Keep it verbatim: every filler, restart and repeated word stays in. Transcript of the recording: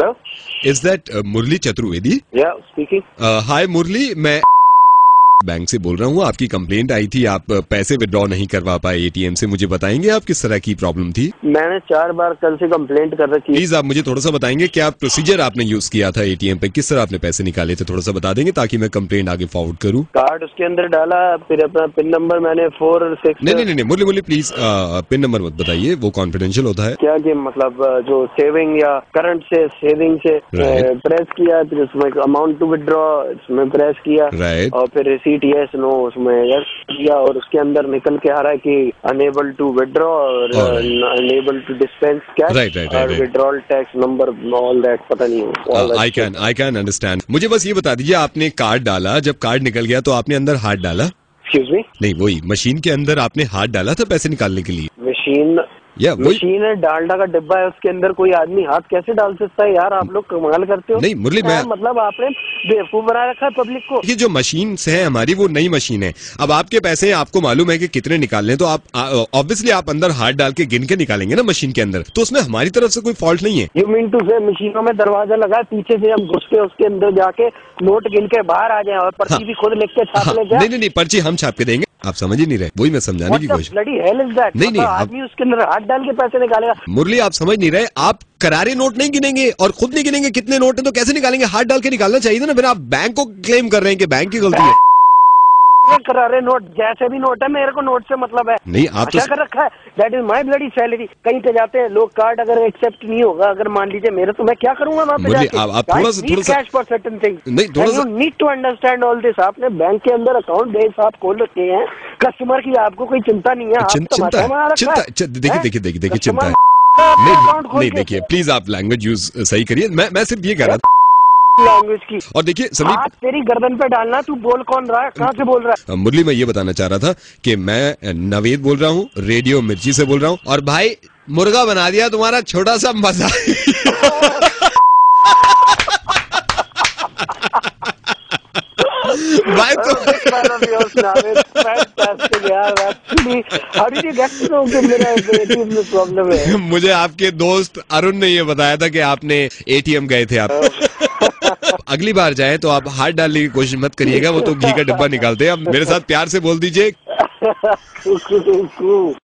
Hello, is that Murli Chaturvedi? Yeah speaking. हाय मुरली, मैं bank से बोल रहा हूँ। आपकी कंप्लेंट आई थी, आप पैसे विड्रॉ नहीं करवा पाए एटीएम से। मुझे बताएंगे आप किस तरह की प्रॉब्लम थी? मैंने चार बार कल से कंप्लेंट कर रखी है। प्लीज आप मुझे थोड़ा सा बताएंगे क्या प्रोसीजर आपने यूज किया था एटीएम पे, किस तरह आपने पैसे निकाले थे? थोड़ा सा बता देंगे ताकि मैं कंप्लेंट आगे फॉरवर्ड करूँ। कार्ड उसके अंदर डाला, फिर अपना पिन नंबर मैंने फोर सिक्स नहीं नहीं नहीं Murli Murli please pin number मत बताइए, वो कॉन्फिडेंशियल होता है। क्या कि मतलब जो सेविंग या करंट से सेविंग से Right. प्रेस किया, फिर उसमें अमाउंट टू विड्रॉ इसमें प्रेस किया, Right. और फिर रिसीट यस नो उसमें यस किया, और उसके अंदर निकल के आ रहा है कि अनेबल टू विड्रॉ और unable to dispense cash Right, right, right, और right. Withdrawal tax number all that पता नहीं। I can I can understand. मुझे बस ये बता दीजिए, आपने कार्ड डाला, जब कार्ड निकल गया तो आपने अंदर हाथ डाला? Excuse me? नहीं, वही मशीन के अंदर आपने हाथ डाला था पैसे निकालने के लिए? मशीन या वही मशीन है, डालडा का डिब्बा है, उसके अंदर कोई आदमी हाथ कैसे डाल सकता है यार? आप लोग कमाल करते हो। नहीं मुरली, मैं मतलब आपने बेवकूफ बना रखा है पब्लिक को। ये जो मशीन है हमारी, वो नई मशीन है। अब आपके पैसे आपको मालूम है कि कितने निकालने, तो आप ऑब्वियसली आप अंदर हाथ डाल के गिन के निकालेंगे ना मशीन के अंदर, तो उसमें हमारी तरफ से कोई फॉल्ट नहीं है। यू मीन टू से मशीनों में दरवाजा लगा, पीछे से हम घुस के उसके अंदर जाके नोट गिन के बाहर आ जाए और पर्ची हाँ, भी खुद लिख के छाप हाँ, ले जाए? नहीं नहीं नहीं पर्ची हम छाप के देंगे। आप समझ ही नहीं रहे, वही मैं समझाने की कोशिश। Bloody hell is that? नहीं, नहीं, आप- आदमी उसके अंदर हाथ डाल के पैसे निकालेगा? मुरली आप समझ नहीं रहे, आप करारे नोट नहीं गिनेंगे और खुद नहीं गिनेंगे कितने नोट है, तो कैसे निकालेंगे? हाथ डाल के निकालना चाहिए था ना। फिर आप बैंक को क्लेम कर रहे हैं कि बैंक की गलती है। करारे नोट जैसे भी नोट है, मेरे को नोट से मतलब है नहीं, आप तो अच्छा कर रखा है। That is my bloody salary. कहीं पे जाते हैं लोग, कार्ड अगर एक्सेप्ट नहीं होगा, अगर मान लीजिए मेरे, तो मैं क्या करूंगा वहाँ पे मुरली, जाके? आप- आप थोड़ा सा- थोड़ा सा- कैश फॉर सर्टेन थिंग। नहीं, थोड़ा सा- need to understand all this. आपने बैंक के अंदर अकाउंट बेस आप खोल रखे हैं, कस्टमर की आपको कोई चिंता नहीं है। आप चिं- चिंता तमाशा बना है, रखा चिंता है। है। देखिए हैं? देखिए देखिए देखिए चिंता है। कस्टमर नहीं अकाउंट खोल नहीं के- देखिए प्लीज आप लैंग्वेज यूज सही करिए। मैं मैं सिर्फ ये कह रहा था। लैंग्वेज की। और देखिए समीप, हाथ तेरी गर्दन पे डालना। तू बोल कौन रहा है, कहाँ से बोल रहा है? मुरली मैं ये बताना चाह रहा था कि मैं नवेद बोल रहा हूँ, रेडियो मिर्ची से बोल रहा हूँ। और भाई मुर्गा बना दिया तुम्हारा छोटा सा मजा। भाई तो प्रॉब्लम है। मुझे आपके दोस्त अरुण ने ये बताया था कि आपने एटीएम गए थे आप। अगली बार जाए तो आप हाथ डालने की कोशिश मत करिएगा, वो तो घी का डिब्बा निकालते हैं। आप मेरे साथ प्यार से बोल दीजिए।